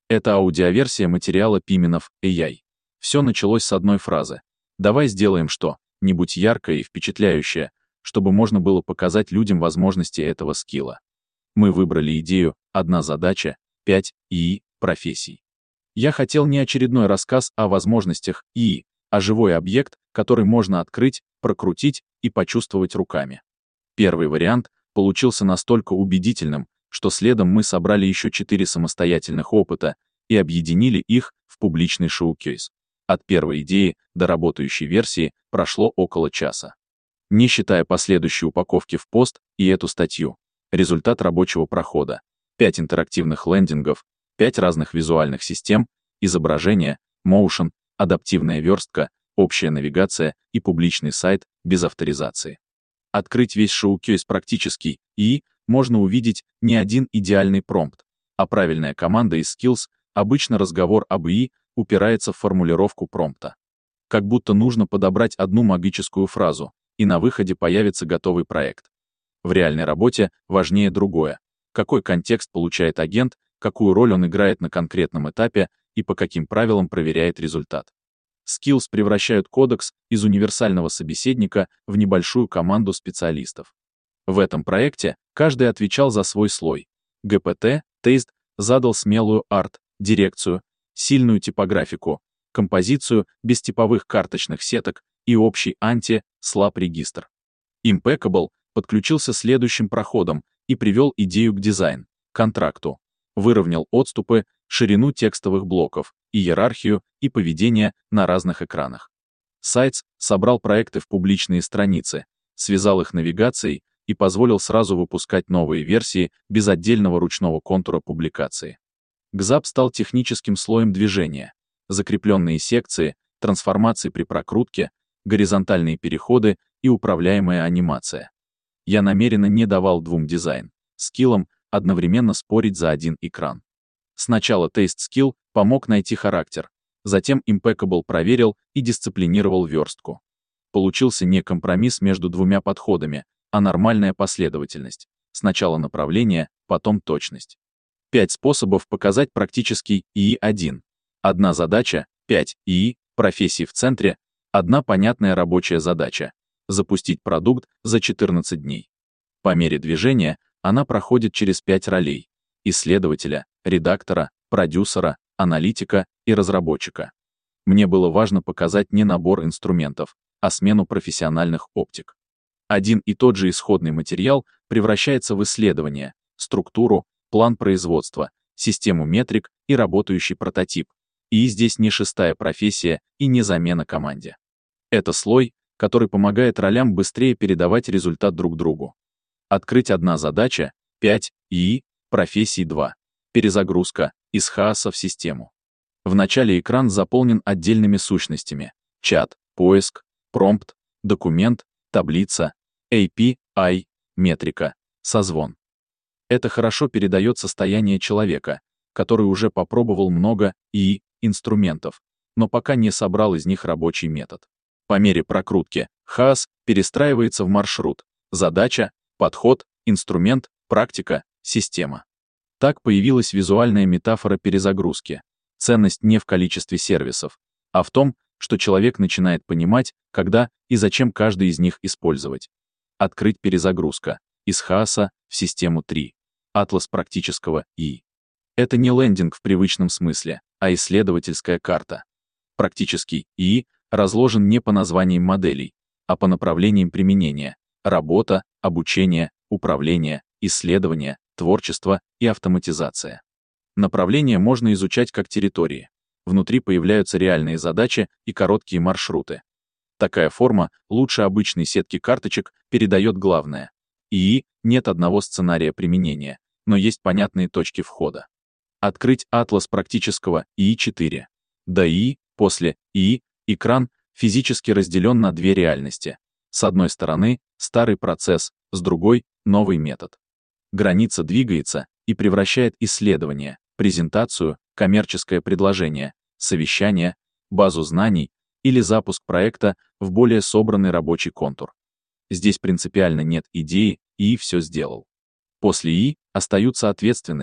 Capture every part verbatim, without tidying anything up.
Это аудиоверсия материала Пименов эй ай. Все началось с одной фразы. Давай сделаем что-нибудь яркое и впечатляющее, чтобы можно было показать людям возможности этого скилла. Мы выбрали идею «Одна задача, пять ИИ профессий». Я хотел не очередной рассказ о возможностях ИИ, а живой объект, который можно открыть, прокрутить и почувствовать руками. Первый вариант получился настолько убедительным, что следом мы собрали еще четыре самостоятельных опыта и объединили их в публичный шоу-кейс. От первой идеи до работающей версии прошло около часа. Не считая последующей упаковки в пост и эту статью. Результат рабочего прохода. пять интерактивных лендингов, пять разных визуальных систем, изображение, моушен, адаптивная верстка, общая навигация и публичный сайт без авторизации. Открыть весь шоу-кейс практически, и можно увидеть не один идеальный промпт, а правильная команда из skills. Обычно разговор об ИИ упирается в формулировку промпта. Как будто нужно подобрать одну магическую фразу, и на выходе появится готовый проект. В реальной работе важнее другое. Какой контекст получает агент, какую роль он играет на конкретном этапе и по каким правилам проверяет результат. Skills превращают кодекс из универсального собеседника в небольшую команду специалистов. В этом проекте каждый отвечал за свой слой. джи пи ти, Taste, задал смелую арт-дирекцию, сильную типографику, композицию без типовых карточных сеток и общий анти-слап-регистр. Impeccable подключился следующим проходом и привел идею к дизайн-контракту, выровнял отступы, ширину текстовых блоков, иерархию и поведение на разных экранах. Sites собрал проекты в публичные страницы, связал их навигацией и позволил сразу выпускать новые версии без отдельного ручного контура публикации. Гзап стал техническим слоем движения, закрепленные секции, трансформации при прокрутке, горизонтальные переходы и управляемая анимация. Я намеренно не давал двум дизайн-скиллам одновременно спорить за один экран. Сначала Taste Skill помог найти характер, затем Impeccable проверил и дисциплинировал верстку. Получился не компромисс между двумя подходами, а нормальная последовательность. Сначала направление, потом точность. Пять способов показать практический ИИ один. Одна задача, пять ИИ, профессий в центре, одна понятная рабочая задача. Запустить продукт за четырнадцать дней. По мере движения она проходит через пять ролей: исследователя, редактора, продюсера, аналитика и разработчика. Мне было важно показать не набор инструментов, а смену профессиональных оптик. Один и тот же исходный материал превращается в исследование, структуру, план производства, систему метрик и работающий прототип. И здесь не шестая профессия и не замена команде. Это слой, который помогает ролям быстрее передавать результат друг другу. Открыть одна задача, пять ИИ, профессий два. Перезагрузка из хаоса в систему. Вначале экран заполнен отдельными сущностями: чат, поиск, промпт, документ, таблица, эй пи ай, метрика, созвон. Это хорошо передает состояние человека, который уже попробовал много ИИ инструментов, но пока не собрал из них рабочий метод. По мере прокрутки хаос перестраивается в маршрут: задача, подход, инструмент, практика, система. Так появилась визуальная метафора перезагрузки. Ценность не в количестве сервисов, а в том, что человек начинает понимать, когда и зачем каждый из них использовать. Открыть перезагрузка из хаоса в систему три. Атлас практического ИИ. Это не лендинг в привычном смысле, а исследовательская карта. Практический ИИ разложен не по названиям моделей, а по направлениям применения: работа, обучение, управление, исследование, творчество и автоматизация. Направления можно изучать как территории. Внутри появляются реальные задачи и короткие маршруты. Такая форма лучше обычной сетки карточек передает главное. ИИ нет одного сценария применения, но есть понятные точки входа. Открыть атлас практического ИИ четыре. До ИИ, после ИИ, экран физически разделен на две реальности. С одной стороны — старый процесс, с другой — новый метод. Граница двигается и превращает исследование, презентацию, коммерческое предложение, совещание, базу знаний или запуск проекта в более собранный рабочий контур. Здесь принципиально нет идеи, ИИ все сделал. После ИИ остаются ответственность,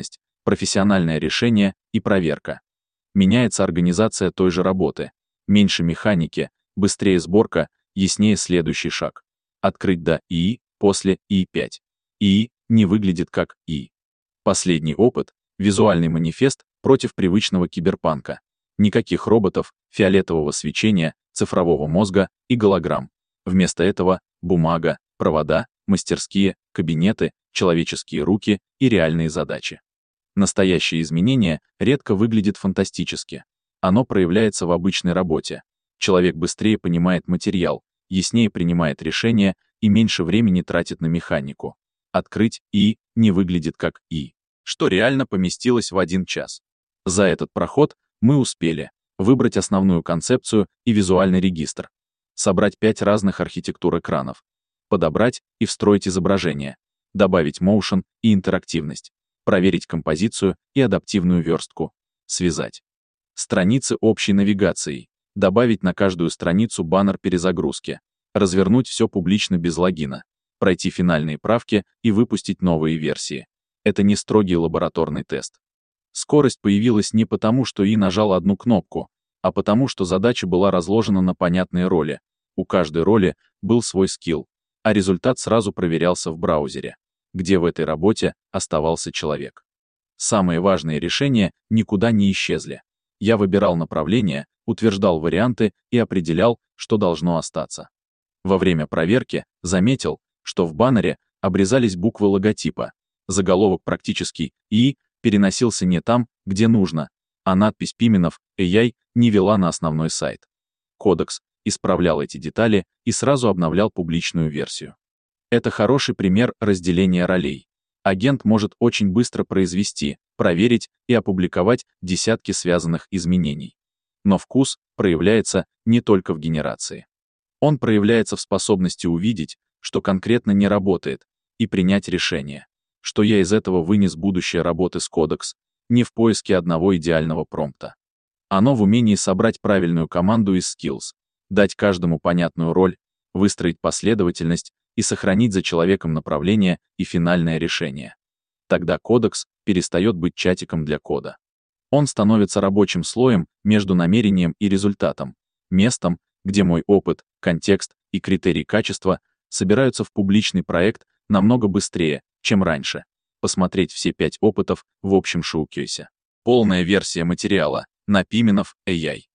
профессиональное решение и проверка. Меняется организация той же работы. Меньше механики, быстрее сборка, яснее следующий шаг. Открыть до ИИ, после И пять. ИИ не выглядит как ИИ. Последний опыт — визуальный манифест против привычного киберпанка. Никаких роботов, фиолетового свечения, цифрового мозга и голограмм. Вместо этого бумага, провода, мастерские, кабинеты, человеческие руки и реальные задачи. Настоящее изменение редко выглядит фантастически. Оно проявляется в обычной работе. Человек быстрее понимает материал, яснее принимает решения и меньше времени тратит на механику. Открыть ИИ не выглядит как ИИ, что реально поместилось в один час. За этот проход мы успели выбрать основную концепцию и визуальный регистр, собрать пять разных архитектур экранов, подобрать и встроить изображение, добавить моушен и интерактивность, проверить композицию и адаптивную верстку, связать страницы общей навигацией, добавить на каждую страницу баннер перезагрузки, развернуть все публично без логина, пройти финальные правки и выпустить новые версии. Это не строгий лабораторный тест. Скорость появилась не потому, что И нажал одну кнопку, а потому, что задача была разложена на понятные роли. У каждой роли был свой скилл, а результат сразу проверялся в браузере, где в этой работе оставался человек. Самые важные решения никуда не исчезли. Я выбирал направление, утверждал варианты и определял, что должно остаться. Во время проверки заметил, что в баннере обрезались буквы логотипа. Заголовок практически ИИ переносился не там, где нужно, а надпись Пименов эй ай не вела на основной сайт. Кодекс исправлял эти детали и сразу обновлял публичную версию. Это хороший пример разделения ролей. Агент может очень быстро произвести, проверить и опубликовать десятки связанных изменений. Но вкус проявляется не только в генерации. Он проявляется в способности увидеть, что конкретно не работает, и принять решение. Что я из этого вынес будущее работы с Кодекс, не в поиске одного идеального промпта. Оно в умении собрать правильную команду из skills, дать каждому понятную роль, выстроить последовательность и сохранить за человеком направление и финальное решение. Тогда Кодекс перестает быть чатиком для кода. Он становится рабочим слоем между намерением и результатом, местом, где мой опыт, контекст и критерий качества собираются в публичный проект намного быстрее, чем раньше. Посмотреть все пять опытов в общем шоукейсе. Полная версия материала на Пименов эй ай.